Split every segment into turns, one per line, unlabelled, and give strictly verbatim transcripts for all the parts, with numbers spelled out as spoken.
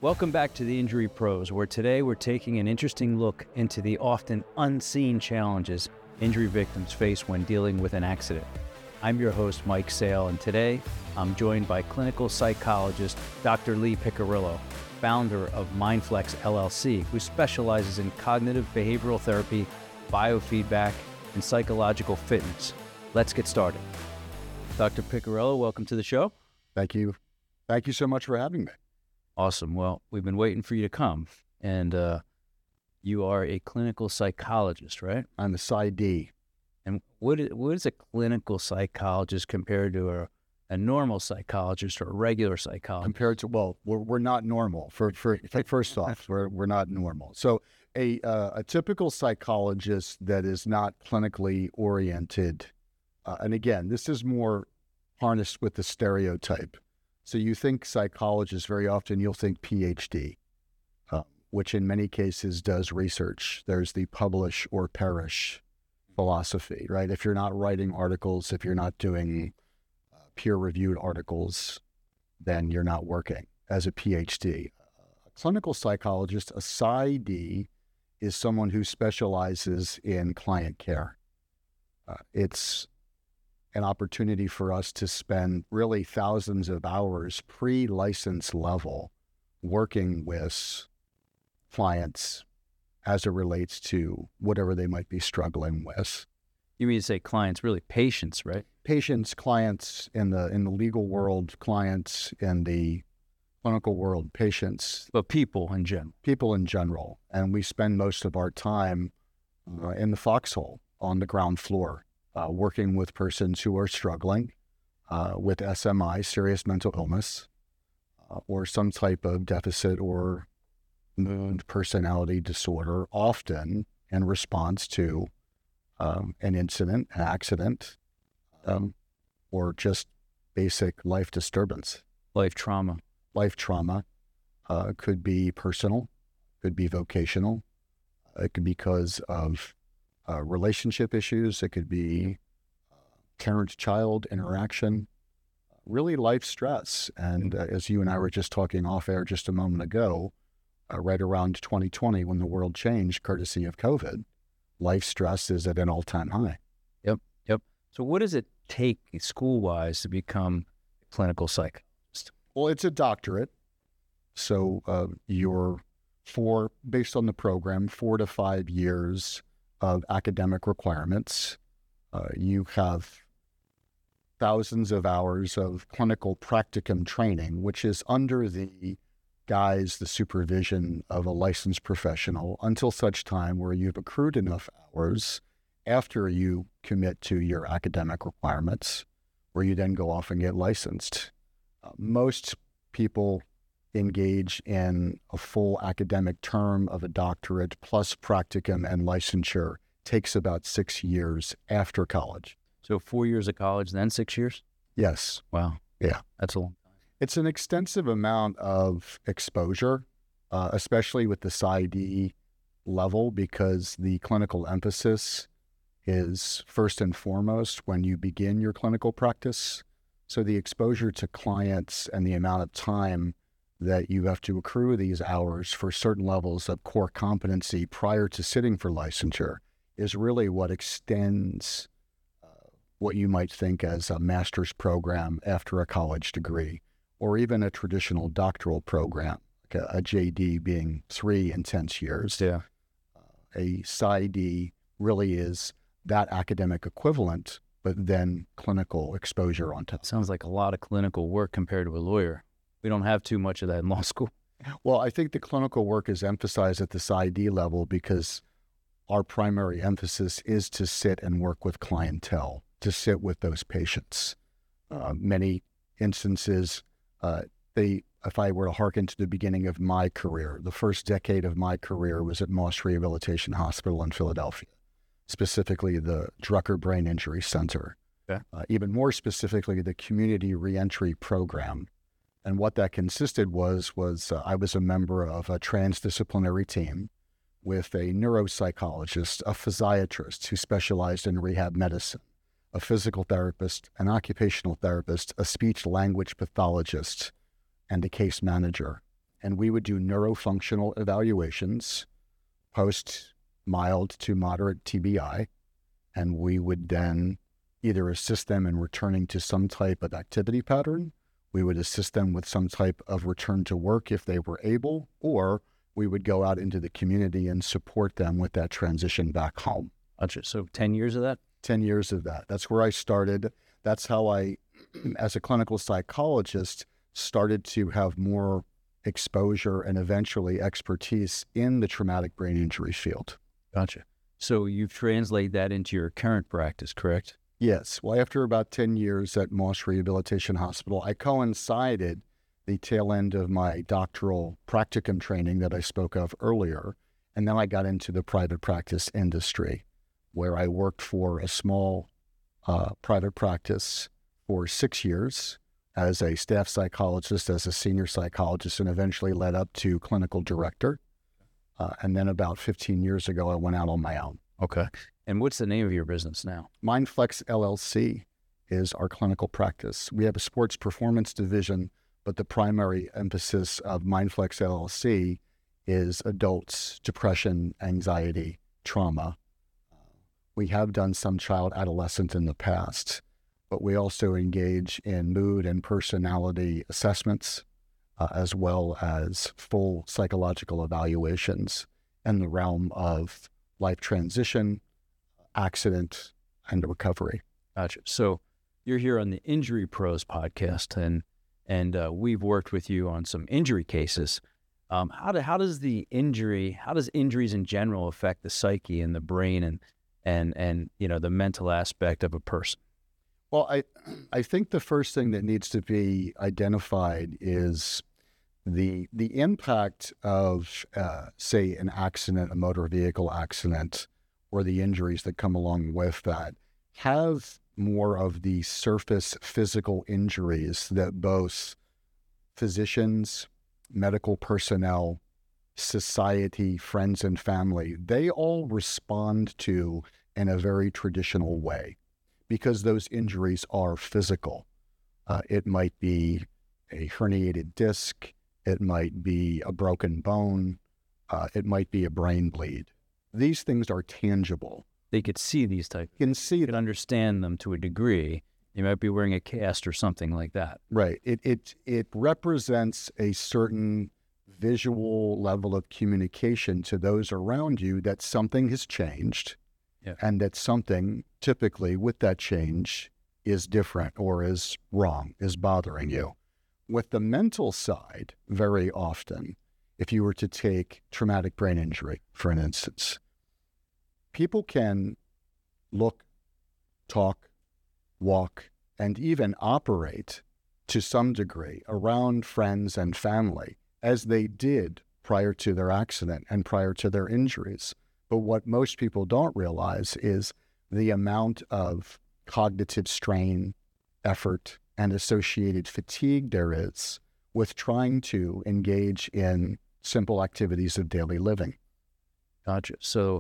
Welcome back to the Injury Pros, where today we're taking an interesting look into the often unseen challenges injury victims face when dealing with an accident. I'm your host, Mike Sale, and today I'm joined by clinical psychologist Doctor Lee Piccirillo, founder of MindFlex L L C, who specializes in cognitive behavioral therapy, biofeedback, and psychological fitness. Let's get started. Doctor Piccirillo, welcome to the show.
Thank you. Thank you so much for having me.
Awesome. Well, we've been waiting for you to come, and uh, you are a clinical psychologist, right?
I'm a PsyD.
And what is, what is a clinical psychologist compared to a, a normal psychologist or a regular psychologist?
Compared to, well, we're, we're not normal. For, for First off, we're, we're not normal. So a, uh, a typical psychologist that is not clinically oriented, uh, and again, this is more harnessed with the stereotype. So you think psychologist, very often you'll think P H D, uh, which in many cases does research. There's the publish or perish philosophy, right? If you're not writing articles, if you're not doing uh, peer-reviewed articles, then you're not working as a P H D. A clinical psychologist, a PsyD, is someone who specializes in client care. Uh, it's an opportunity for us to spend really thousands of hours pre-license level working with clients as it relates to whatever they might be struggling with.
You mean to say clients, really patients, right?
Patients, clients in the in the legal world, clients in the clinical world, patients.
But people in general.
People in general. And we spend most of our time uh, in the foxhole on the ground floor. Uh, working with persons who are struggling uh, with S M I, serious mental illness, uh, or some type of deficit or mood personality disorder, often in response to um, an incident, an accident, um, or just basic life disturbance.
Life trauma.
Life trauma uh, could be personal, could be vocational, it could be because of Uh, relationship issues. It could be uh, parent-child interaction, really life stress. And uh, as you and I were just talking off air just a moment ago, uh, right around twenty twenty, when the world changed courtesy of COVID, life stress is at an all-time high.
Yep, yep. So what does it take school-wise to become a clinical psychologist?
Well, it's a doctorate. So uh, you're four, based on the program, four to five years of academic requirements. Uh, you have thousands of hours of clinical practicum training, which is under the guise, the supervision of a licensed professional until such time where you've accrued enough hours after you commit to your academic requirements, where you then go off and get licensed. Uh, most people engage in a full academic term of a doctorate plus practicum and licensure. Takes about six years after college.
So four years of college, then six years?
Yes.
Wow.
Yeah.
That's a long time.
It's an extensive amount of exposure, uh, especially with the PsyD level, because the clinical emphasis is first and foremost when you begin your clinical practice. So the exposure to clients and the amount of time that you have to accrue these hours for certain levels of core competency prior to sitting for licensure is really what extends uh, what you might think as a master's program after a college degree, or even a traditional doctoral program, like a, a J D being three intense years.
Yeah.
Uh, a PsyD really is that academic equivalent, but then clinical exposure on top.
Sounds like a lot of clinical work compared to a lawyer. We don't have too much of that in law school.
Well, I think the clinical work is emphasized at the PsyD level because our primary emphasis is to sit and work with clientele, to sit with those patients. Uh, many instances, uh, they, if I were to hearken to the beginning of my career, the first decade of my career was at Moss Rehabilitation Hospital in Philadelphia, specifically the Drucker Brain Injury Center.
Okay.
Uh, even more specifically, the Community Reentry Program. And what that consisted was, was uh, I was a member of a transdisciplinary team with a neuropsychologist, a physiatrist who specialized in rehab medicine, a physical therapist, an occupational therapist, a speech language pathologist, and a case manager. and we would do neurofunctional evaluations post mild to moderate T B I, and we would then either assist them in returning to some type of activity pattern, we would assist them with some type of return to work if they were able, or we would go out into the community and support them with that transition back home.
Gotcha. So ten years of that?
ten years of that. That's where I started. That's how I, as a clinical psychologist, started to have more exposure and eventually expertise in the traumatic brain injury field.
Gotcha. So you've translated that into your current practice, correct?
Yes. Well, after about ten years at Moss Rehabilitation Hospital, I coincided the tail end of my doctoral practicum training that I spoke of earlier. And then I got into the private practice industry, where I worked for a small uh, private practice for six years as a staff psychologist, as a senior psychologist, and eventually led up to clinical director. Uh, and then about fifteen years ago, I went out on my own.
Okay. And what's the name of your business now?
MindFlex L L C is our clinical practice. We have a sports performance division, but the primary emphasis of MindFlex L L C is adults, depression, anxiety, trauma. We have done some child adolescent in the past, but we also engage in mood and personality assessments, uh, as well as full psychological evaluations in the realm of life transition, accident, and recovery.
Gotcha. So you're here on the Injury Pros podcast, and and uh, we've worked with you on some injury cases. Um, how do, how does the injury, how does injuries in general affect the psyche and the brain and and and you know the mental aspect of a person?
Well, I I think the first thing that needs to be identified is the the impact of uh, say an accident, a motor vehicle accident, or the injuries that come along with that have more of the surface physical injuries that both physicians, medical personnel, society, friends, and family, they all respond to in a very traditional way, because those injuries are physical. Uh, it might be a herniated disc, it might be a broken bone, uh, it might be a brain bleed. These things are tangible.
They could see these types.
You can see
You
it.
could understand them to a degree. You might be wearing a cast or something like that.
Right. It, it, it represents a certain visual level of communication to those around you that something has changed,
yeah.
and that something typically with that change is different or is wrong, is bothering you. With the mental side, very often, if you were to take traumatic brain injury, for an instance, people can look, talk, walk, and even operate to some degree around friends and family as they did prior to their accident and prior to their injuries. But what most people don't realize is the amount of cognitive strain, effort, and associated fatigue there is with trying to engage in simple activities of daily living.
Gotcha. So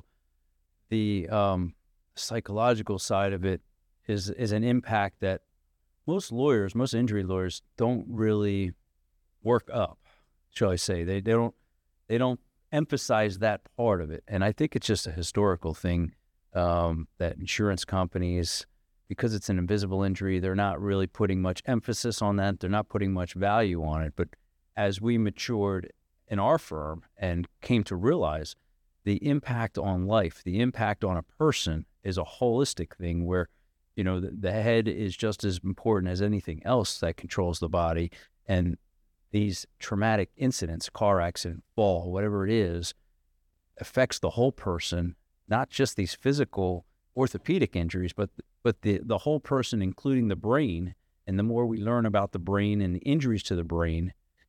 the um, psychological side of it is is an impact that most lawyers, most injury lawyers, don't really work up, shall I say. They they don't they don't emphasize that part of it. And I think it's just a historical thing um, that insurance companies, because it's an invisible injury, they're not really putting much emphasis on that. They're not putting much value on it. But as we matured in our firm and came to realize the impact on life, the impact on a person is a holistic thing where, you know, the, the head is just as important as anything else that controls the body. And these traumatic incidents, car accident, fall, whatever it is, affects the whole person, not just these physical orthopedic injuries, but but the, the whole person, including the brain. And the more we learn about the brain and the injuries to the brain,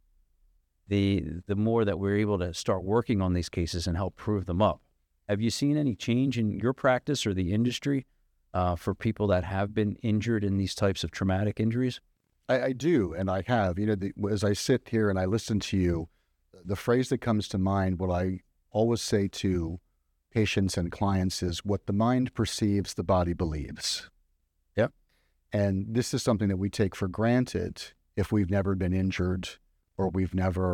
the the more that we're able to start working on these cases and help prove them up. Have you seen any change in your practice or the industry uh, for people that have been injured in these types of traumatic injuries?
I, I do, and I have. You know, the, as I sit here and I listen to you, the phrase that comes to mind, what I always say to patients and clients, is what the mind perceives, the body believes.
Yep.
And this is something that we take for granted if we've never been injured or we've never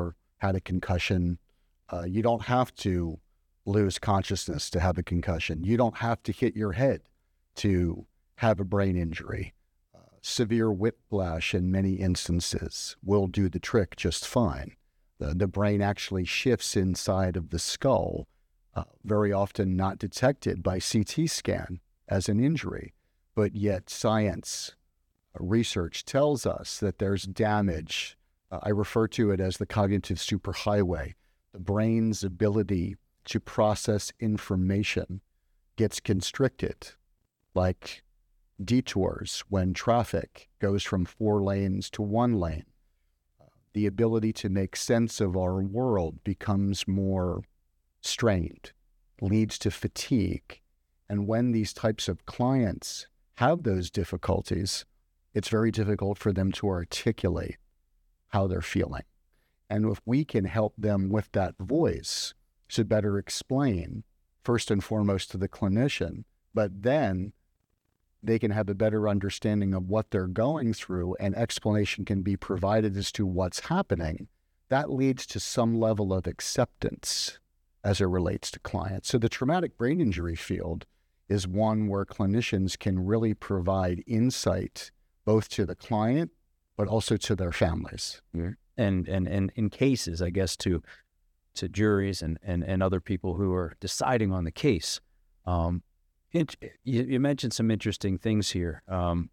had a concussion. Uh, you don't have to lose consciousness to have a concussion. You don't have to hit your head to have a brain injury. Uh, severe whiplash in many instances will do the trick just fine. The, the brain actually shifts inside of the skull, uh, very often not detected by C T scan as an injury, but yet science uh, research tells us that there's damage. Uh, I refer to it as the cognitive superhighway. The brain's ability to process information gets constricted, like detours when traffic goes from four lanes to one lane. Uh, the ability to make sense of our world becomes more strained, leads to fatigue. And when these types of clients have those difficulties, it's very difficult for them to articulate how they're feeling. And if we can help them with that voice to better explain, first and foremost to the clinician, but then they can have a better understanding of what they're going through and explanation can be provided as to what's happening, that leads to some level of acceptance as it relates to clients. So the traumatic brain injury field is one where clinicians can really provide insight both to the client, but also to their families.
Mm-hmm. And, and, and in cases, I guess, to to juries and, and, and other people who are deciding on the case. Um, it, you, you mentioned some interesting things here. Um,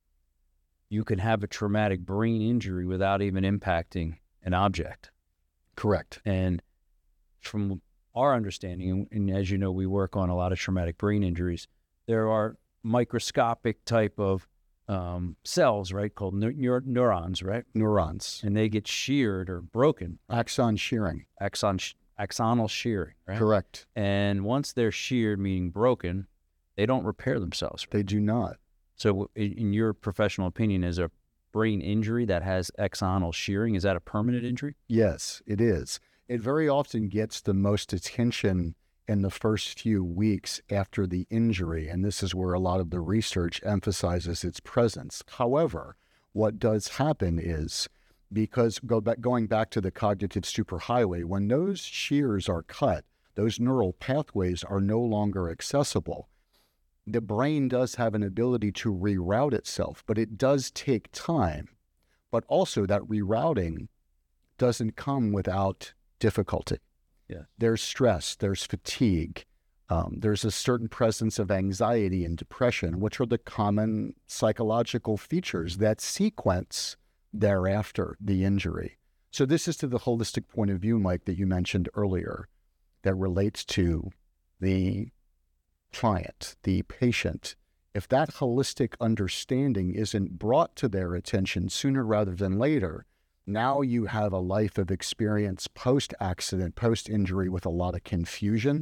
you can have a traumatic brain injury without even impacting an object.
Correct.
And from our understanding, and as you know, we work on a lot of traumatic brain injuries, there are microscopic type of Um, cells, right, called neur- neurons, right?
Neurons.
And they get sheared or broken.
Axon shearing.
Axon, sh- axonal shearing, right?
Correct.
And once they're sheared, meaning broken, they don't repair themselves.
They do not.
So in, in your professional opinion, is a brain injury that has axonal shearing, is that a permanent injury?
Yes, it is. It very often gets the most attention in the first few weeks after the injury, and this is where a lot of the research emphasizes its presence. However, what does happen is, because go back, going back to the cognitive superhighway, when those shears are cut, those neural pathways are no longer accessible. The brain does have an ability to reroute itself, but it does take time. But also that rerouting doesn't come without difficulty.
Yeah.
There's stress, there's fatigue, um, there's a certain presence of anxiety and depression, which are the common psychological features that sequence thereafter the injury. So this is to the holistic point of view, Mike, that you mentioned earlier, that relates to the client, the patient. If that holistic understanding isn't brought to their attention sooner rather than later, now you have a life of experience post-accident, post-injury with a lot of confusion,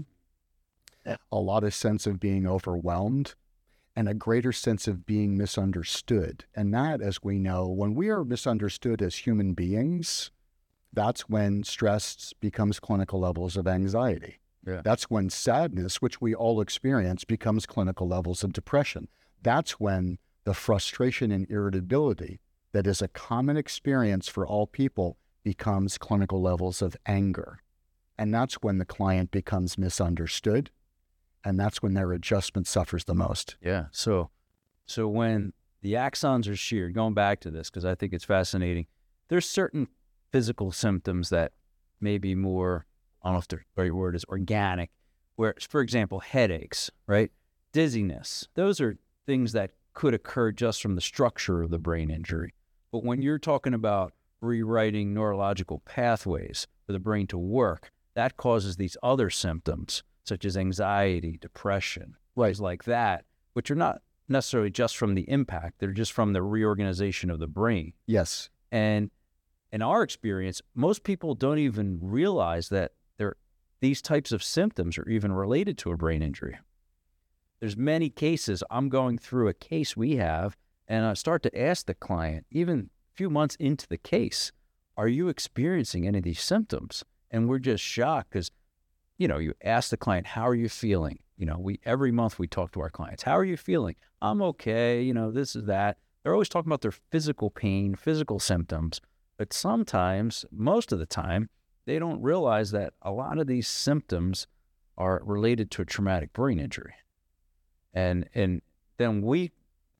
a lot of sense of being overwhelmed, and a greater sense of being misunderstood. And that, as we know, when we are misunderstood as human beings, that's when stress becomes clinical levels of anxiety.
Yeah.
That's when sadness, which we all experience, becomes clinical levels of depression. That's when the frustration and irritability that is a common experience for all people becomes clinical levels of anger. And that's when the client becomes misunderstood, and that's when their adjustment suffers the most.
Yeah. So, so when the axons are sheared, going back to this, because I think it's fascinating, there's certain physical symptoms that may be more, I don't know if the right word is organic, where, for example, headaches, right? Dizziness. Those are things that could occur just from the structure of the brain injury. But when you're talking about rewriting neurological pathways for the brain to work, that causes these other symptoms, such as anxiety, depression,
Right.
things like that, which are not necessarily just from the impact. They're just from the reorganization of the brain.
Yes.
And in our experience, most people don't even realize that they're, these types of symptoms are even related to a brain injury. There's many cases. I'm going through a case we have, and I start to ask the client, even a few months into the case, are you experiencing any of these symptoms? And we're just shocked because, you know, you ask the client, how are you feeling? You know, we every month we talk to our clients, how are you feeling? I'm okay, you know, this is that. They're always talking about their physical pain, physical symptoms, but sometimes, most of the time, they don't realize that a lot of these symptoms are related to a traumatic brain injury. And and then we,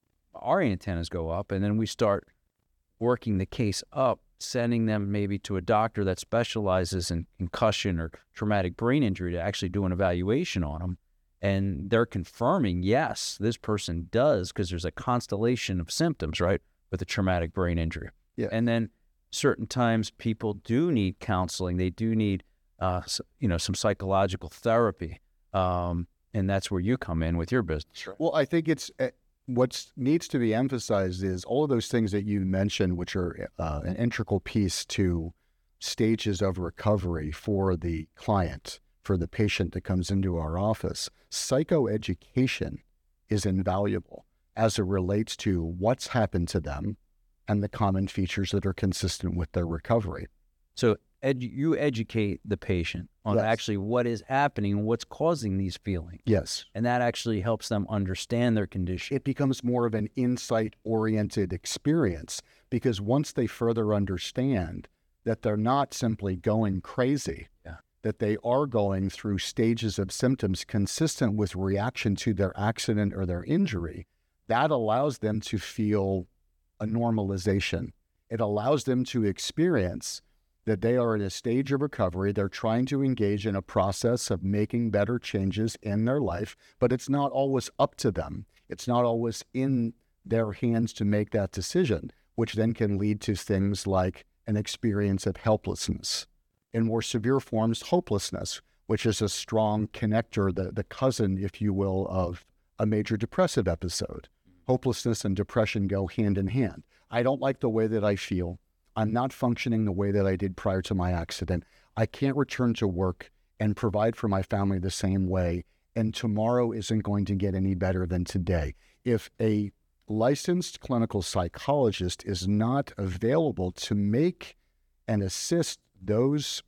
our antennas go up, and then we start working the case up, sending them maybe to a doctor that specializes in concussion or traumatic brain injury to actually do an evaluation on them. And they're confirming, yes, this person does, because there's a constellation of symptoms, right, with a traumatic brain injury.
Yeah.
And then certain times people do need counseling. They do need, uh, you know, some psychological therapy. Um, and that's where you come in with your business. Right?
Well, I think it's uh, what needs to be emphasized is all of those things that you mentioned, which are uh, an integral piece to stages of recovery for the client, for the patient that comes into our office. Psychoeducation is invaluable as it relates to what's happened to them and the common features that are consistent with their recovery.
So edu- you educate the patient on
Yes.
actually what is happening and what's causing these feelings.
Yes.
And that actually helps them understand their condition.
It becomes more of an insight-oriented experience, because once they further understand that they're not simply going crazy,
Yeah.
that they are going through stages of symptoms consistent with reaction to their accident or their injury, that allows them to feel a normalization. It allows them to experience that they are at a stage of recovery. They're trying to engage in a process of making better changes in their life, but it's not always up to them. It's not always in their hands to make that decision, which then can lead to things like an experience of helplessness. In more severe forms, hopelessness, which is a strong connector, the, the cousin, if you will, of a major depressive episode. Hopelessness and depression go hand in hand. I don't like the way that I feel. I'm not functioning the way that I did prior to my accident. I can't return to work and provide for my family the same way, and tomorrow isn't going to get any better than today. If a licensed clinical psychologist is not available to make and assist those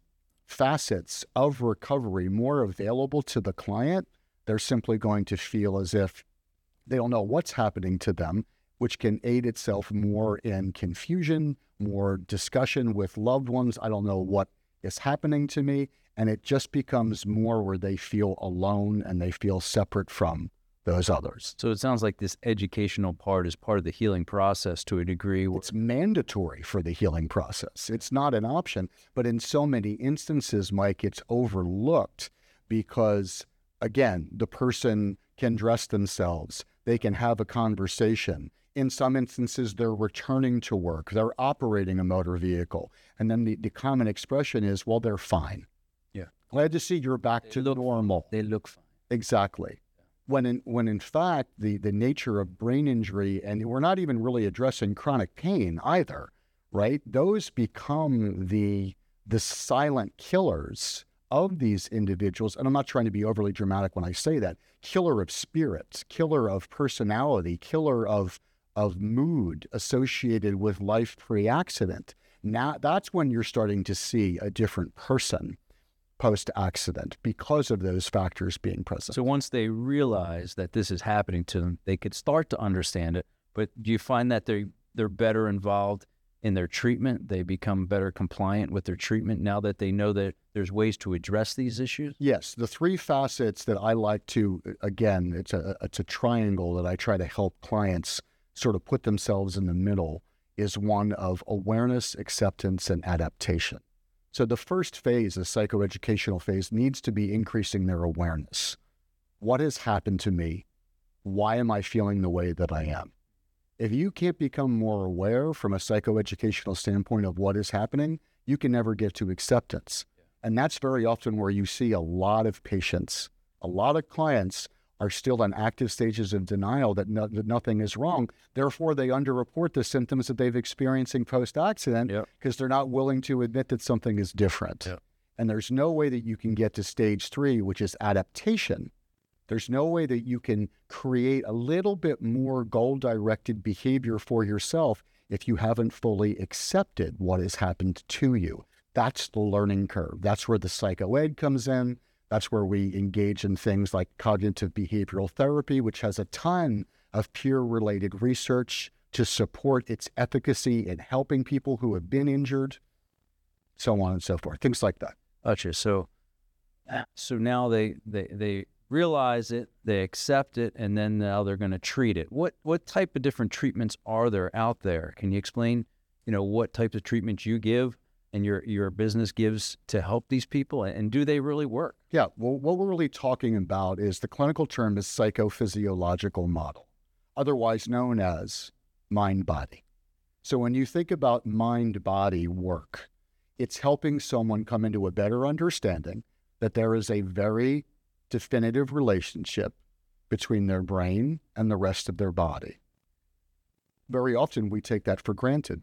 facets of recovery more available to the client, they're simply going to feel as if they don't know what's happening to them, which can aid itself more in confusion, more discussion with loved ones. I don't know what is happening to me. And it just becomes more where they feel alone and they feel separate from those others.
So it sounds like this educational part is part of the healing process to a degree.
It's mandatory for the healing process. It's not an option, but in so many instances, Mike, it's overlooked because, again, the person can dress themselves. They can have a conversation. In some instances, they're returning to work. They're operating a motor vehicle. And then the, the common expression is, well, they're fine.
Yeah.
Glad to see you're back
They
to
look-
normal.
They look fine.
Exactly. When in, when in fact, the, the nature of brain injury, and we're not even really addressing chronic pain either, right? Those become the, the silent killers of these individuals. And I'm not trying to be overly dramatic when I say that. Killer of spirits, killer of personality, killer of, of mood associated with life pre-accident. Now, that's when you're starting to see a different person post-accident because of those factors being present.
So once they realize that this is happening to them, they could start to understand it. But do you find that they they're better involved in their treatment? They become better compliant with their treatment now that they know that there's ways to address these issues?
Yes, the three facets that I like to, again, it's a it's a triangle that I try to help clients sort of put themselves in the middle, is one of awareness, acceptance, and adaptation. So the first phase, the psychoeducational phase, needs to be increasing their awareness. What has happened to me? Why am I feeling the way that I am? If you can't become more aware from a psychoeducational standpoint of what is happening, you can never get to acceptance. And that's very often where you see a lot of patients, a lot of clients are still in active stages of denial that, no, that nothing is wrong. Therefore, they underreport the symptoms that they've experiencing post-accident because
Yep.
they're not willing to admit that something is different.
Yep.
And there's no way that you can get to stage three, which is adaptation. There's no way that you can create a little bit more goal-directed behavior for yourself if you haven't fully accepted what has happened to you. That's the learning curve. That's where the psychoed comes in. That's where we engage in things like cognitive behavioral therapy, which has a ton of peer-related research to support its efficacy in helping people who have been injured. so on and so forth, things like that.
Gotcha. So, so now they, they, they realize it, they accept it, and then now they're going to treat it. What, what type of different treatments are there out there? Can you explain, you know, what types of treatments you give and your, your business gives to help these people, and do they really work?
Yeah. Well, what we're really talking about is the clinical term is psychophysiological model, otherwise known as mind-body. So when you think about mind-body work, it's helping someone come into a better understanding that there is a very definitive relationship between their brain and the rest of their body. Very often we take that for granted.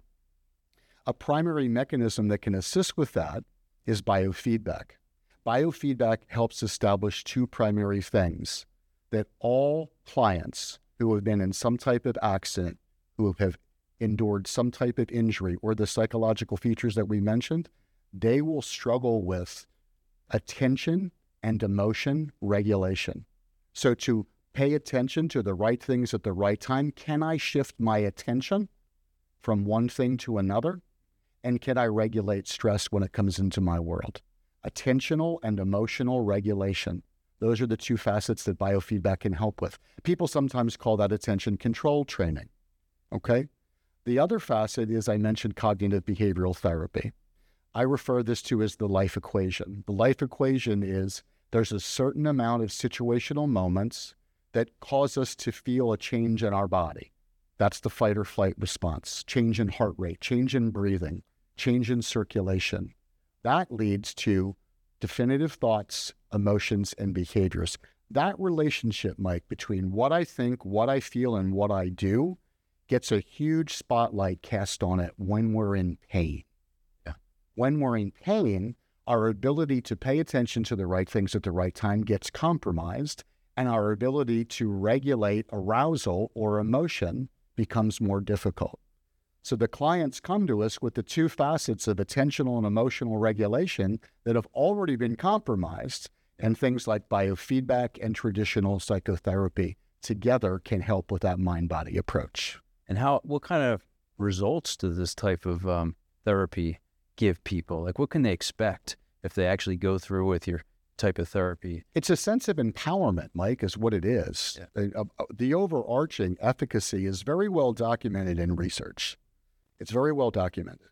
A primary mechanism that can assist with that is biofeedback. Biofeedback helps establish two primary things: that all clients who have been in some type of accident, who have endured some type of injury, or the psychological features that we mentioned, they will struggle with attention and emotion regulation. So to pay attention to the right things at the right time, can I shift my attention from one thing to another? And can I regulate stress when it comes into my world? Attentional and emotional regulation. Those are the two facets that biofeedback can help with. People sometimes call that attention control training, okay? The other facet is, I mentioned, cognitive behavioral therapy. I refer this to as the life equation. The life equation is there's a certain amount of situational moments that cause us to feel a change in our body. That's the fight or flight response, change in heart rate, change in breathing, change in circulation. That leads to definitive thoughts, emotions, and behaviors. That relationship, Mike, between what I think, what I feel, and what I do gets a huge spotlight cast on it when we're in pain.
Yeah.
When we're in pain, our ability to pay attention to the right things at the right time gets compromised, and our ability to regulate arousal or emotion becomes more difficult. So the clients come to us with the two facets of attentional and emotional regulation that have already been compromised, and things like biofeedback and traditional psychotherapy together can help with that mind-body approach.
And how, what kind of results does this type of um, therapy give people? Like, what can they expect if they actually go through with your type of therapy?
It's a sense of empowerment, Mike, is what it is. Yeah. Uh, uh, the overarching efficacy is very well documented in research. It's very well documented.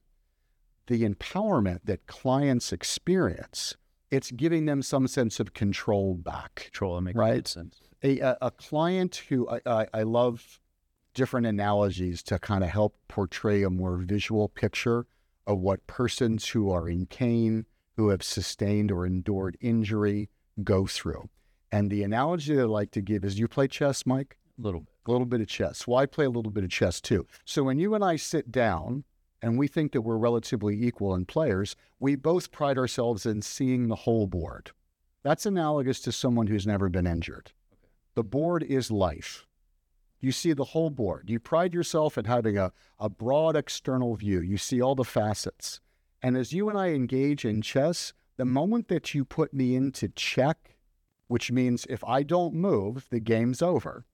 The empowerment that clients experience, it's giving them some sense of control back.
Control, that makes
right?
sense.
A, a, a client who, I, I, I love different analogies to kind of help portray a more visual picture of what persons who are in pain, who have sustained or endured injury, go through. And the analogy that I like to give is, you play chess, Mike?
A little bit.
A little bit of chess. Well, I play a little bit of chess too. So when you and I sit down and we think that we're relatively equal in players, we both pride ourselves in seeing the whole board. That's analogous to someone who's never been injured. Okay. The board is life. You see the whole board. You pride yourself in having a, a broad external view. You see all the facets. And as you and I engage in chess, the moment that you put me into check, which means if I don't move, the game's over,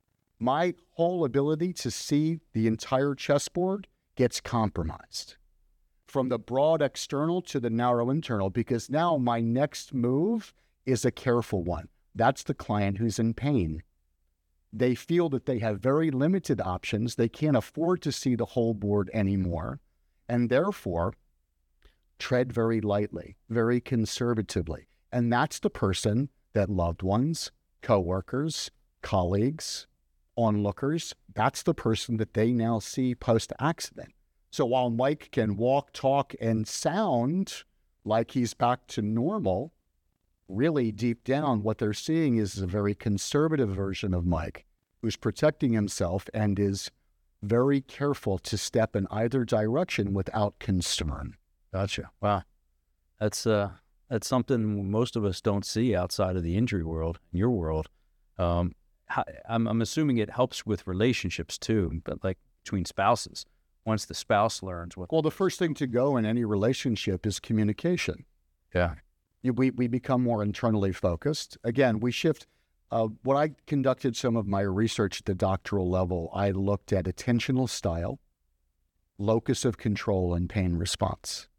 my whole ability to see the entire chessboard gets compromised. From the broad external to the narrow internal, because now my next move is a careful one. That's the client who's in pain. They feel that they have very limited options. They can't afford to see the whole board anymore, and therefore tread very lightly, very conservatively. And that's the person that loved ones, coworkers, colleagues, onlookers, that's the person that they now see post-accident. So while Mike can walk, talk, and sound like he's back to normal, really deep down what they're seeing is a very conservative version of Mike, who's protecting himself and is very careful to step in either direction without concern.
Gotcha. Wow. That's uh, that's something most of us don't see outside of the injury world, your world. Um, how, I'm, I'm assuming it helps with relationships too, but like between spouses. Once the spouse learns what...
Well, the first thing to go in any relationship is communication.
Yeah.
We, we become more internally focused. Again, we shift. Uh, when I conducted some of my research at the doctoral level, I looked at attentional style, locus of control, and pain response.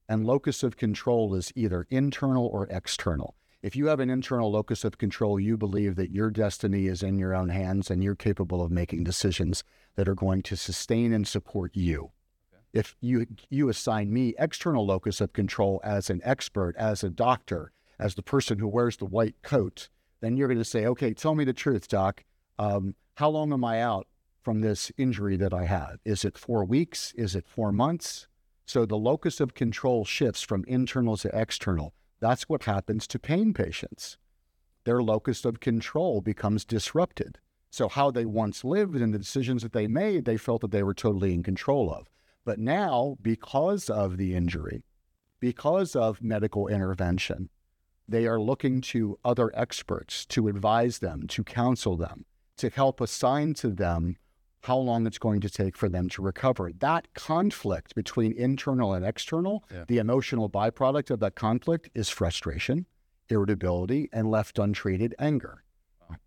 And locus of control is either internal or external. If you have an internal locus of control, you believe that your destiny is in your own hands and you're capable of making decisions that are going to sustain and support you. Okay. If you you assign me external locus of control as an expert, as a doctor, as the person who wears the white coat, then you're going to say, okay, tell me the truth, doc. Um, how long am I out from this injury that I have? Is it four weeks? Is it four months? So the locus of control shifts from internal to external. That's what happens to pain patients. Their locus of control becomes disrupted. So how they once lived and the decisions that they made, they felt that they were totally in control of. But now, because of the injury, because of medical intervention, they are looking to other experts to advise them, to counsel them, to help assign to them how long it's going to take for them to recover. That conflict between internal and external, yeah. the emotional byproduct of that conflict is frustration, irritability, and left untreated anger. Wow.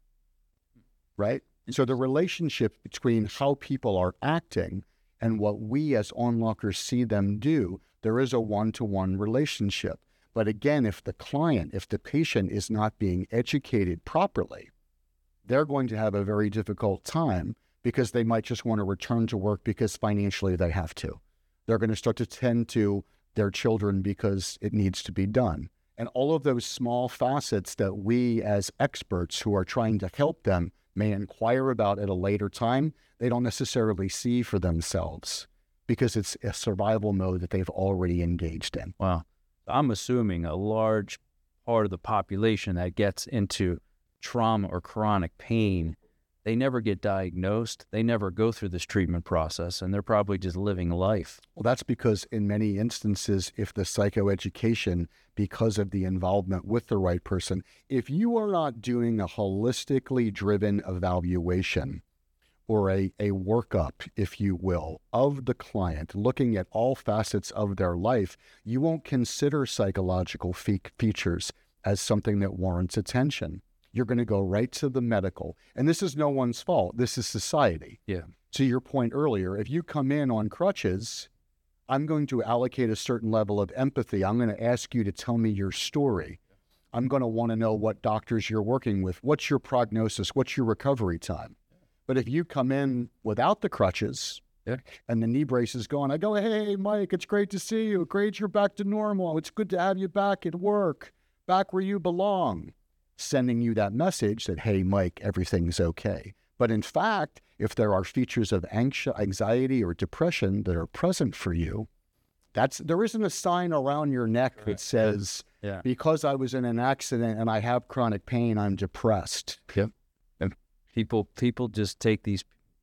Right? So the relationship between how people are acting and what we as onlookers see them do, there is a one-to-one relationship. But again, if the client, if the patient is not being educated properly, they're going to have a very difficult time because they might just want to return to work because financially they have to. They're going to start to tend to their children because it needs to be done. And all of those small facets that we as experts who are trying to help them may inquire about at a later time, they don't necessarily see for themselves because it's a survival mode that they've already engaged in.
Wow. I'm assuming a large part of the population that gets into trauma or chronic pain, they never get diagnosed, they never go through this treatment process, and they're probably just living life.
Well, that's because in many instances, if the psychoeducation, because of the involvement with the right person, if you are not doing a holistically driven evaluation or a, a workup, if you will, of the client, looking at all facets of their life, you won't consider psychological fe- features as something that warrants attention. You're going to go right to the medical. And this is no one's fault. This is society.
Yeah.
To your point earlier, if you come in on crutches, I'm going to allocate a certain level of empathy. I'm going to ask you to tell me your story. I'm going to want to know what doctors you're working with. What's your prognosis? What's your recovery time? But if you come in without the crutches yeah. and the knee brace is gone, I go, hey, Mike, it's great to see you. Great you're back to normal. It's good to have you back at work, back where you belong. Sending you that message that, hey, Mike, everything's okay. But in fact, if there are features of anxiety or depression that are present for you, that's there isn't a sign around your neck right. that says, yeah. because I was in an accident and I have chronic pain, I'm depressed.
Yep. And people people just take these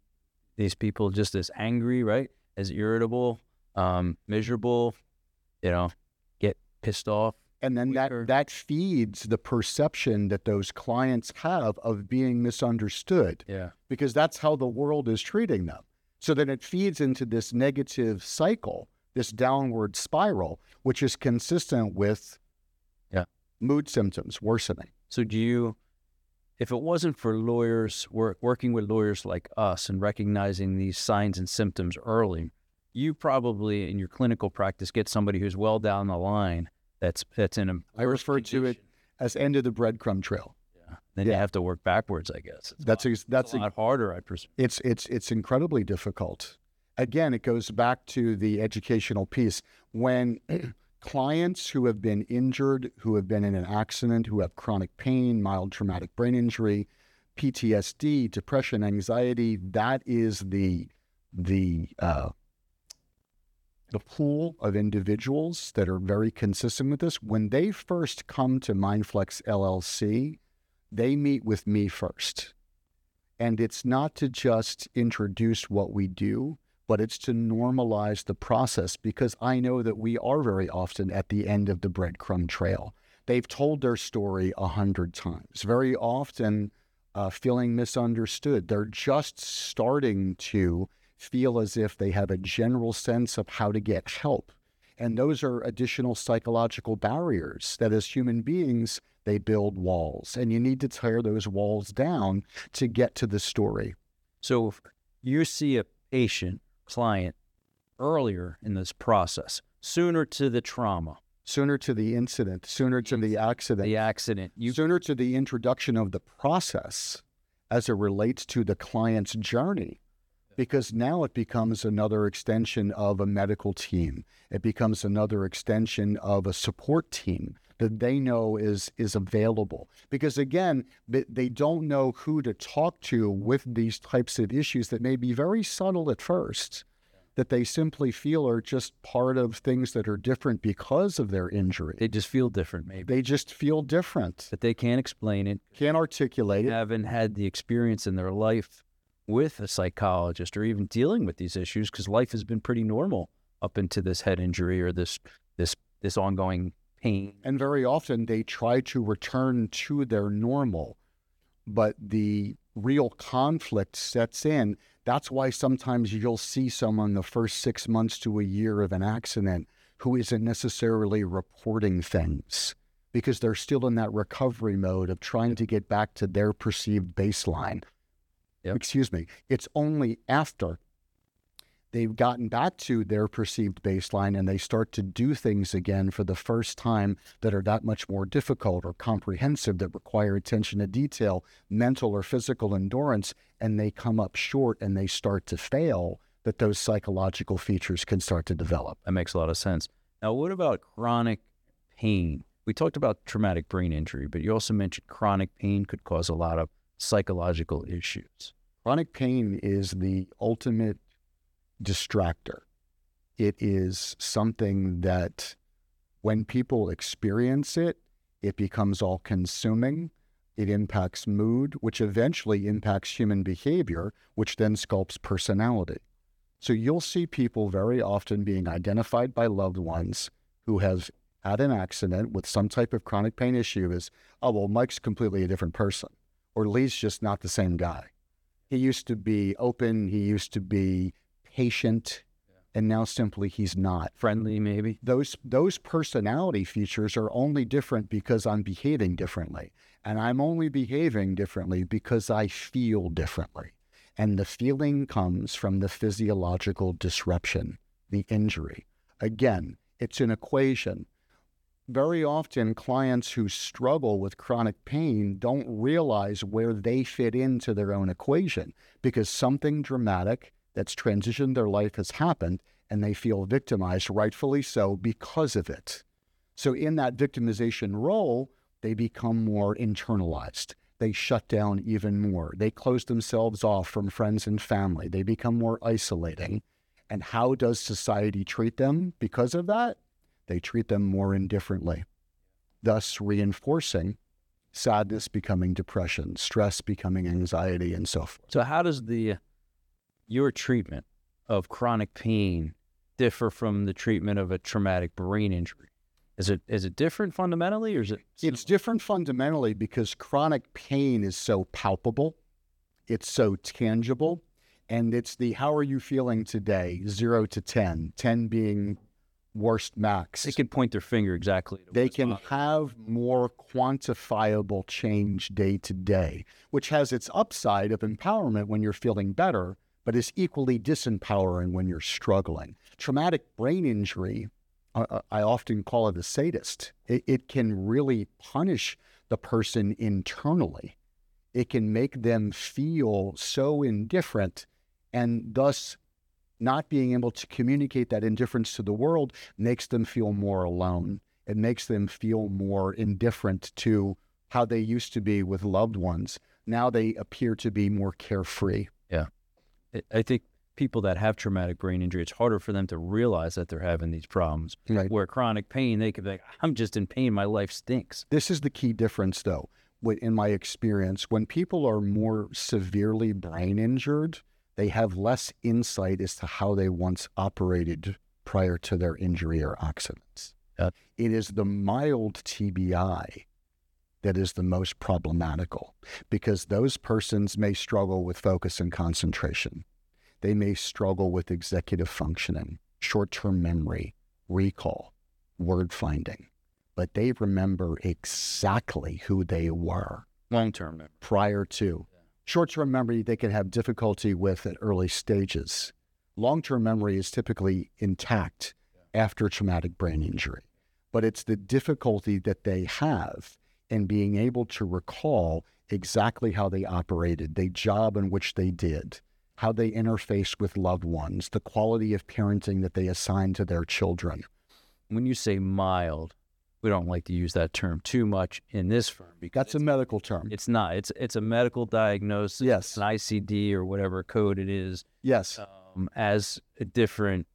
these people just as angry, right? As irritable, um, miserable, you know, get pissed off.
And then that, that feeds the perception that those clients have of being misunderstood.
Yeah.
Because that's how the world is treating them. So then it feeds into this negative cycle, this downward spiral, which is consistent with
yeah.
mood symptoms worsening.
So do you, if it wasn't for lawyers, work, working with lawyers like us and recognizing these signs and symptoms early, you probably in your clinical practice get somebody who's well down the line That's that's in a.
I refer condition. to it as end of the breadcrumb trail.
Yeah. Then yeah. you have to work backwards, I guess. It's
that's
a lot,
a, that's
a lot
a,
harder, I presume.
It's it's it's incredibly difficult. Again, it goes back to the educational piece. When clients who have been injured, who have been in an accident, who have chronic pain, mild traumatic brain injury, P T S D, depression, anxiety, that is the the. Uh, the pool of individuals that are very consistent with this. When they first come to MindFlex L L C, they meet with me first. And it's not to just introduce what we do, but it's to normalize the process because I know that we are very often at the end of the breadcrumb trail. They've told their story a hundred times, very often uh, feeling misunderstood. They're just starting to feel as if they have a general sense of how to get help. And those are additional psychological barriers that as human beings, they build walls. And you need to tear those walls down to get to the story.
So if you see a patient, client, earlier in this process, sooner to the trauma,
sooner to the incident, sooner to the accident,
the accident, you
sooner to the introduction of the process as it relates to the client's journey. Because now it becomes another extension of a medical team. It becomes another extension of a support team that they know is is available. Because again, they don't know who to talk to with these types of issues that may be very subtle at first, that they simply feel are just part of things that are different because of their injury.
they just feel different, maybe,
They just feel different,
but they can't explain it,
can't articulate it.
haven't had the experience in their life with a psychologist or even dealing with these issues, because life has been pretty normal up into this head injury or this this this ongoing pain.
And very often they try to return to their normal, but the real conflict sets in. That's why sometimes you'll see someone the first six months to a year of an accident who isn't necessarily reporting things because they're still in that recovery mode of trying to get back to their perceived baseline.
Yep.
Excuse me. It's only after they've gotten back to their perceived baseline and they start to do things again for the first time that are that much more difficult or comprehensive, that require attention to detail, mental or physical endurance, and they come up short and they start to fail, that those psychological features can start to develop.
That makes a lot of sense. Now, what about chronic pain? We talked about traumatic brain injury, but you also mentioned chronic pain could cause a lot of psychological issues.
Chronic pain is the ultimate distractor. It is something that when people experience it, it becomes all consuming. It impacts mood, which eventually impacts human behavior, which then sculpts personality. So you'll see people very often being identified by loved ones who have had an accident with some type of chronic pain issue as, oh, well, Mike's completely a different person, or Lee's just not the same guy. He used to be open, he used to be patient, yeah. and now simply he's not.
Friendly, maybe?
Those those personality features are only different because I'm behaving differently. And I'm only behaving differently because I feel differently. And the feeling comes from the physiological disruption, the injury. Again, it's an equation. Very often, clients who struggle with chronic pain don't realize where they fit into their own equation because something dramatic that's transitioned their life has happened and they feel victimized, rightfully so, because of it. So in that victimization role, they become more internalized. They shut down even more. They close themselves off from friends and family. They become more isolating. And how does society treat them because of that? They treat them more indifferently, thus reinforcing sadness becoming depression, stress becoming anxiety, and so forth.
So how does the your treatment of chronic pain differ from the treatment of a traumatic brain injury? Is it is it different fundamentally, or is it?
It's different fundamentally because chronic pain is so palpable, it's so tangible, and it's the how are you feeling today, zero to ten, ten being worst max.
They can point their finger exactly. To
they can have more quantifiable change day to day, which has its upside of empowerment when you're feeling better, but is equally disempowering when you're struggling. Traumatic brain injury, uh, I often call it a sadist. It, it can really punish the person internally. It can make them feel so indifferent, and thus not being able to communicate that indifference to the world makes them feel more alone. It makes them feel more indifferent to how they used to be with loved ones. Now they appear to be more carefree.
Yeah. I think people that have traumatic brain injury, it's harder for them to realize that they're having these problems.
Right.
Where chronic pain, they could be like, I'm just in pain. My life stinks.
This is the key difference, though, in my experience. When people are more severely brain injured, they have less insight as to how they once operated prior to their injury or accidents.
Yeah.
It is the mild T B I that is the most problematical, because those persons may struggle with focus and concentration. They may struggle with executive functioning, short-term memory, recall, word finding, but they remember exactly who they were.
Long-term memory.
Prior to. Short-term memory, they can have difficulty with at early stages. Long-term memory is typically intact after traumatic brain injury, but it's the difficulty that they have in being able to recall exactly how they operated, the job in which they did, how they interfaced with loved ones, the quality of parenting that they assigned to their children.
When you say mild, we don't like to use that term too much in this firm because
that's a medical term.
It's not. It's it's a medical diagnosis.
Yes.
An I C D or whatever code it is.
Yes.
Um, as a different,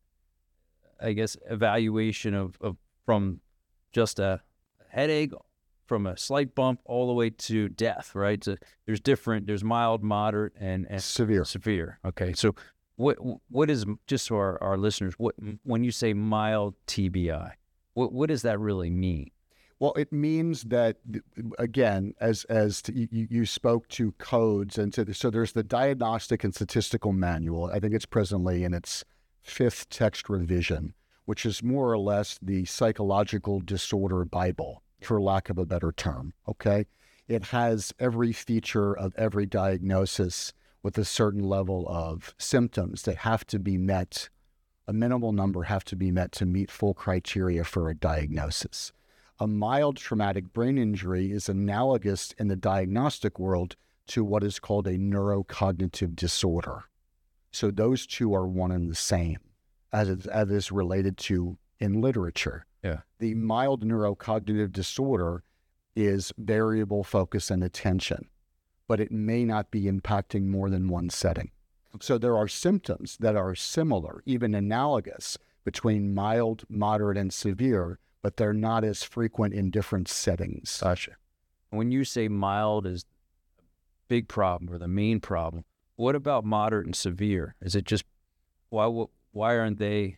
I guess, evaluation of, of from just a headache, from a slight bump all the way to death, right? So there's different, there's mild, moderate, and, and
severe.
Severe. Okay. So what what is, just so our, our listeners, what when you say mild T B I, what what does that really mean?
Well, it means that, again, as as to, you, you spoke to codes, and to, so there's the Diagnostic and Statistical Manual. I think it's presently in its fifth text revision, which is more or less the psychological disorder Bible, for lack of a better term, okay? It has every feature of every diagnosis with a certain level of symptoms that have to be met, a minimal number have to be met to meet full criteria for a diagnosis. A mild traumatic brain injury is analogous in the diagnostic world to what is called a neurocognitive disorder. So those two are one and the same, as it, as it is related to in literature.
Yeah.
The mild neurocognitive disorder is variable focus and attention, but it may not be impacting more than one setting. So there are symptoms that are similar, even analogous, between mild, moderate, and severe, but they're not as frequent in different settings.
Gotcha. When you say mild is a big problem or the main problem, what about moderate and severe? Is it just, why why aren't they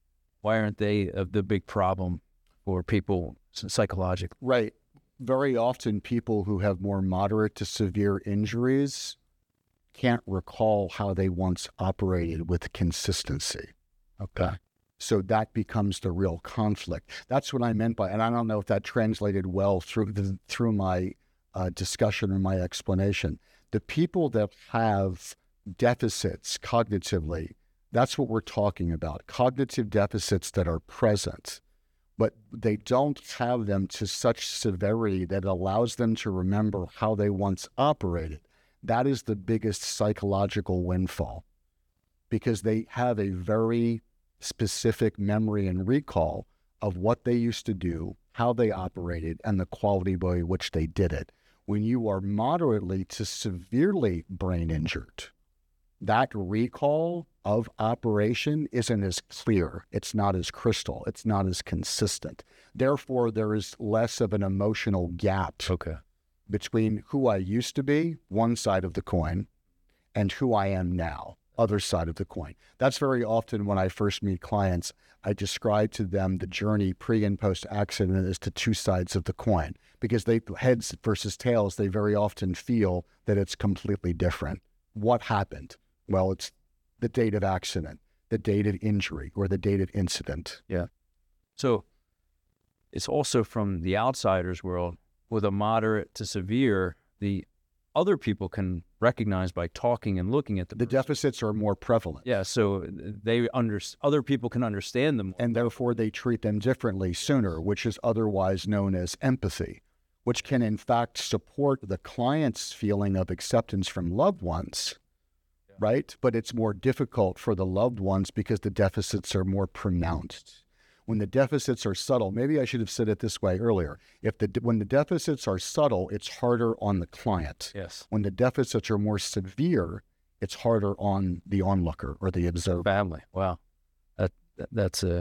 why aren't they uh, the big problem for people psychologically?
Right. Very often people who have more moderate to severe injuries can't recall how they once operated with consistency. Okay. So that becomes the real conflict. That's what I meant by, and I don't know if that translated well through the, through my uh, discussion or my explanation. The people that have deficits cognitively, that's what we're talking about. Cognitive deficits that are present, but they don't have them to such severity that it allows them to remember how they once operated. That is the biggest psychological windfall, because they have a very specific memory and recall of what they used to do, how they operated, and the quality by which they did it. When you are moderately to severely brain injured, that recall of operation isn't as clear. It's not as crystal. It's not as consistent. Therefore, there is less of an emotional gap
Okay.
between who I used to be, one side of the coin, and who I am now, other side of the coin. That's very often when I first meet clients, I describe to them the journey pre and post accident as to two sides of the coin, because they heads versus tails, they very often feel that it's completely different. What happened? Well, it's the date of accident, the date of injury, or the date of incident.
Yeah. So it's also from the outsider's world, with a moderate to severe, the other people can recognize by talking and looking at the
The
person.
deficits are more prevalent.
Yeah, so they under, other people can understand them.
And therefore they treat them differently sooner, which is otherwise known as empathy, which can in fact support the client's feeling of acceptance from loved ones, yeah. right? But it's more difficult for the loved ones because the deficits are more pronounced. When the deficits are subtle, maybe I should have said it this way earlier. If the when the deficits are subtle, it's harder on the client.
Yes.
When the deficits are more severe, it's harder on the onlooker or the observer.
Family. Wow. That, that that's a,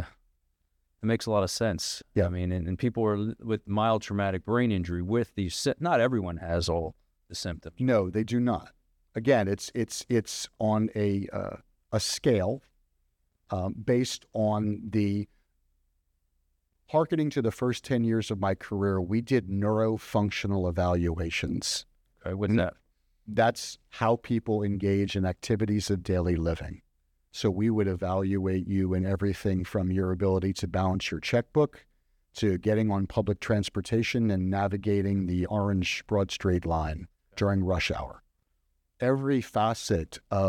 it makes a lot of sense.
Yeah.
I mean, and, and people are with mild traumatic brain injury with these, not everyone has all the symptoms.
No, they do not. Again, it's it's it's on a uh, a scale um, based on the. Harkening to the first ten years of my career, we did neurofunctional evaluations.
Okay, what's that?
That's how people engage in activities of daily living. So we would evaluate you in everything from your ability to balance your checkbook to getting on public transportation and navigating the orange Broad Street line during rush hour. Every facet of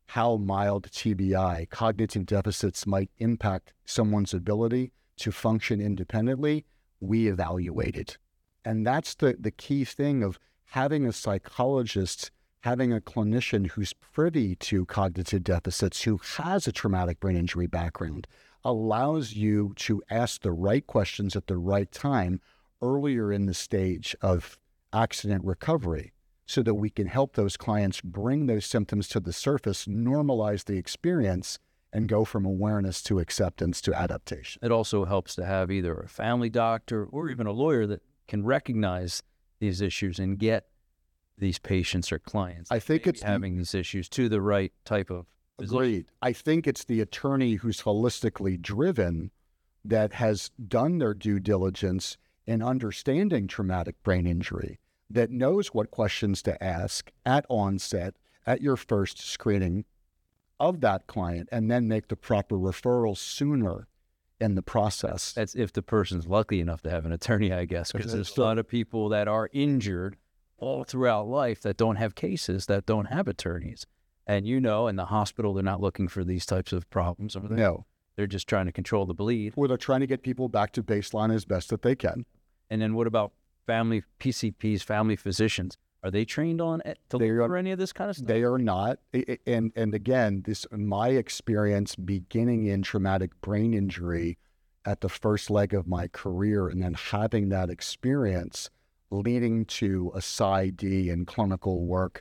how mild T B I, cognitive deficits, might impact someone's ability to function independently, we evaluate it. And that's the, the key thing of having a psychologist, having a clinician who's privy to cognitive deficits, who has a traumatic brain injury background, allows you to ask the right questions at the right time earlier in the stage of accident recovery, so that we can help those clients bring those symptoms to the surface, normalize the experience, and go from awareness to acceptance to adaptation.
It also helps to have either a family doctor or even a lawyer that can recognize these issues and get these patients or clients
I think it's
having the, these issues to the right type of physician.
Agreed. I think it's the attorney who's holistically driven that has done their due diligence in understanding traumatic brain injury, that knows what questions to ask at onset, at your first screening of that client, and then make the proper referral sooner in the process.
That's if the person's lucky enough to have an attorney, I guess, because there's a lot of people that are injured all throughout life that don't have cases, that don't have attorneys. And you know, in the hospital, they're not looking for these types of problems. Or they,
no.
They're just trying to control the bleed.
Well, they're trying to get people back to baseline as best that they can.
And then what about family P C Ps, family physicians? Are they trained on it to
they
look
are,
for any of this kind of stuff?
They are not. And and again, this my experience beginning in traumatic brain injury at the first leg of my career, and then having that experience leading to a P S Y D and clinical work,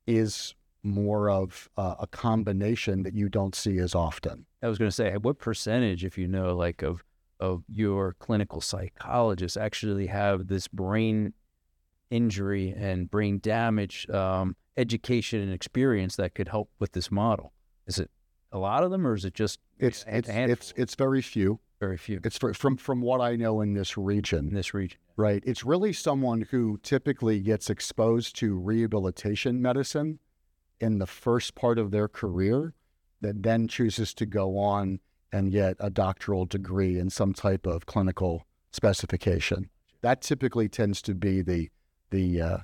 is more of uh, a combination that you don't see as often.
I was going to say, what percentage, if you know, like of of your clinical psychologists actually have this brain injury and brain damage um, education and experience that could help with this model? Is it a lot of them, or is it just
it's
a
it's
handful?
it's it's very few.
Very few.
It's for, from from what I know in this region.
In this region,
right? It's really someone who typically gets exposed to rehabilitation medicine in the first part of their career, that then chooses to go on and get a doctoral degree in some type of clinical specification. That typically tends to be the the, uh,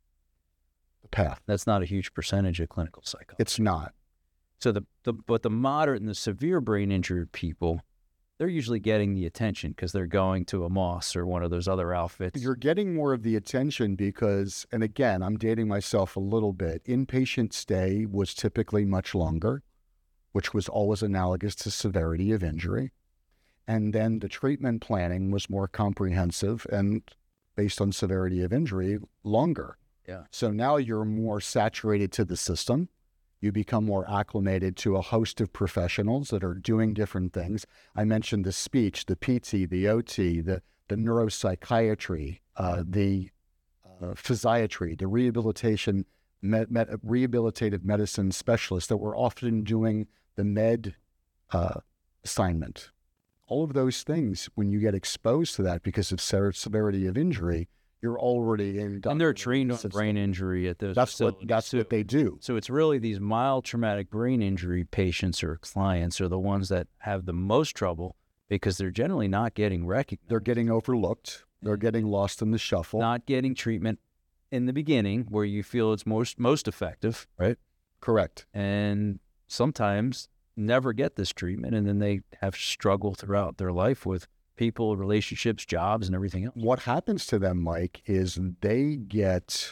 the path.
That's not a huge percentage of clinical psychology.
It's not.
So the, the but the moderate and the severe brain injury people, they're usually getting the attention because they're going to a Moss or one of those other outfits.
You're getting more of the attention because, and again, I'm dating myself a little bit, inpatient stay was typically much longer, which was always analogous to severity of injury. And then the treatment planning was more comprehensive and based on severity of injury, longer.
Yeah.
So now you're more saturated to the system. You become more acclimated to a host of professionals that are doing different things. I mentioned the speech, the P T, the O T, the, the neuropsychiatry, uh, the uh, physiatry, the rehabilitation, med, med, rehabilitative medicine specialists that were often doing the med uh, assignment. All of those things, when you get exposed to that because of se- severity of injury, you're already in.
And they're trained on brain injury at those
That's
facilities.
what that's
too.
what they do.
So it's really these mild traumatic brain injury patients or clients are the ones that have the most trouble because they're generally not getting recognized.
They're getting overlooked. They're getting lost in the shuffle.
Not getting treatment in the beginning where you feel it's most most effective, right?
Correct.
And sometimes never get this treatment, and then they have struggle throughout their life with people, relationships, jobs, and everything else.
What happens to them, Mike, is they get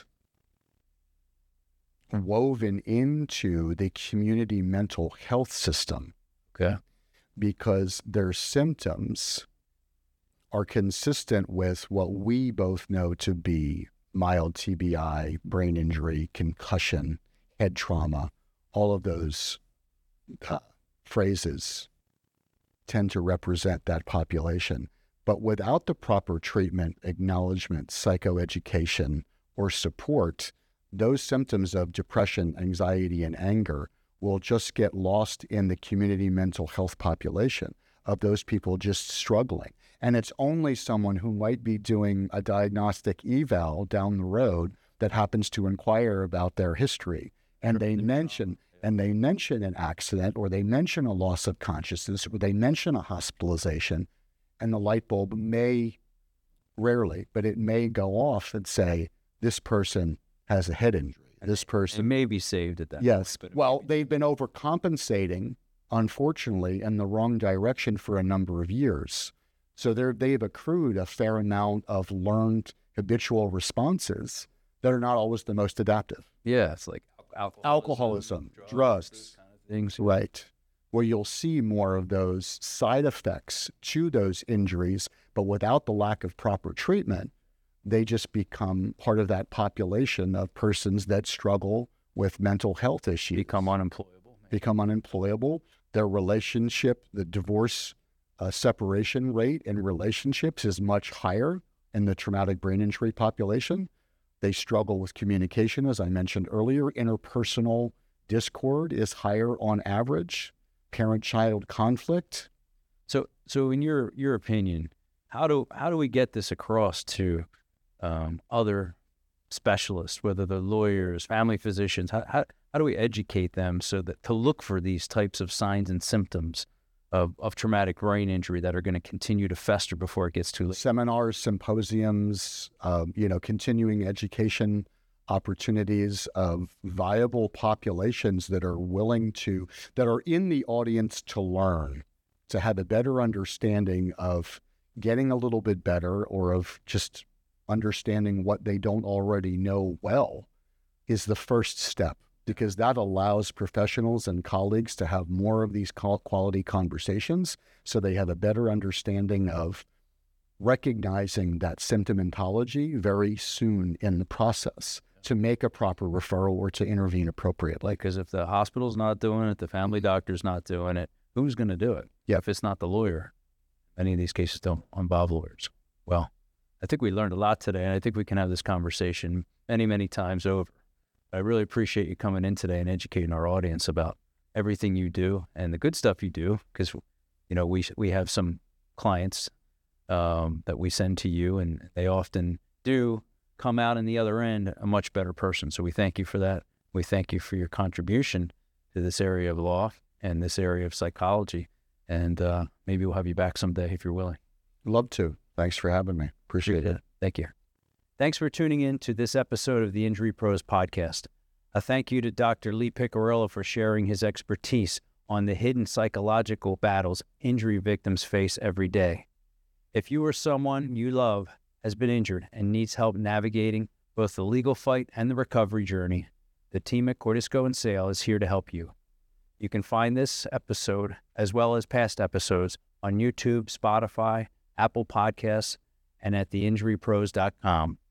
woven into the community mental health system.
Okay.
Because their symptoms are consistent with what we both know to be mild T B I, brain injury, concussion, head trauma. All of those uh, phrases tend to represent that population. But without the proper treatment, acknowledgement, psychoeducation, or support, those symptoms of depression, anxiety, and anger will just get lost in the community mental health population of those people just struggling. And it's only someone who might be doing a diagnostic eval down the road that happens to inquire about their history. And they mention and they mention an accident, or they mention a loss of consciousness, or they mention a hospitalization, and the light bulb may, rarely, but it may go off and say, this person has a head injury. this person.
It may be saved at that
Yes.
point. But
Well, they've been overcompensating, unfortunately, in the wrong direction for a number of years. So they're, they've accrued a fair amount of learned habitual responses that are not always the most adaptive.
yeah, it's like alcoholism,
Alcoholism, drugs, drugs
kind of things.
right, where you'll see more of those side effects to those injuries, but without the lack of proper treatment, they just become part of that population of persons that struggle with mental health issues.
Become unemployable. Maybe.
Become unemployable. Their relationship, the divorce uh, separation rate in relationships is much higher in the traumatic brain injury population. They struggle with communication, as I mentioned earlier. Interpersonal discord is higher on average. Parent-child conflict.
So, so in your your opinion, how do how do we get this across to um, other specialists, whether they're lawyers, family physicians? How, how how do we educate them so that to look for these types of signs and symptoms of, of traumatic brain injury that are going to continue to fester before it gets too late?
Seminars, symposiums, um, you know, continuing education opportunities of viable populations that are willing to, that are in the audience to learn, to have a better understanding of getting a little bit better or of just understanding what they don't already know well is the first step, because that allows professionals and colleagues to have more of these quality conversations so they have a better understanding of recognizing that symptomatology very soon in the process to make a proper referral or to intervene appropriately.
Because if the hospital's not doing it, the family doctor's not doing it, who's going to do it?
Yeah.
If it's not the lawyer. Many of these cases don't involve lawyers. Well, I think we learned a lot today, and I think we can have this conversation many, many times over. I really appreciate you coming in today and educating our audience about everything you do and the good stuff you do, because, you know, we we have some clients um, that we send to you, and they often do come out in the other end a much better person. So we thank you for that. We thank you for your contribution to this area of law and this area of psychology. And uh, maybe we'll have you back someday if you're willing.
Love to. Thanks for having me. Appreciate, Appreciate it. it.
Thank you. Thanks for tuning in to this episode of the Injury Pros podcast. A thank you to Doctor Lee Piccirillo for sharing his expertise on the hidden psychological battles injury victims face every day. If you or someone you love has been injured and needs help navigating both the legal fight and the recovery journey, the team at Cordisco and Sale is here to help you. You can find this episode, as well as past episodes, on YouTube, Spotify, Apple Podcasts, and at the injury pros dot com.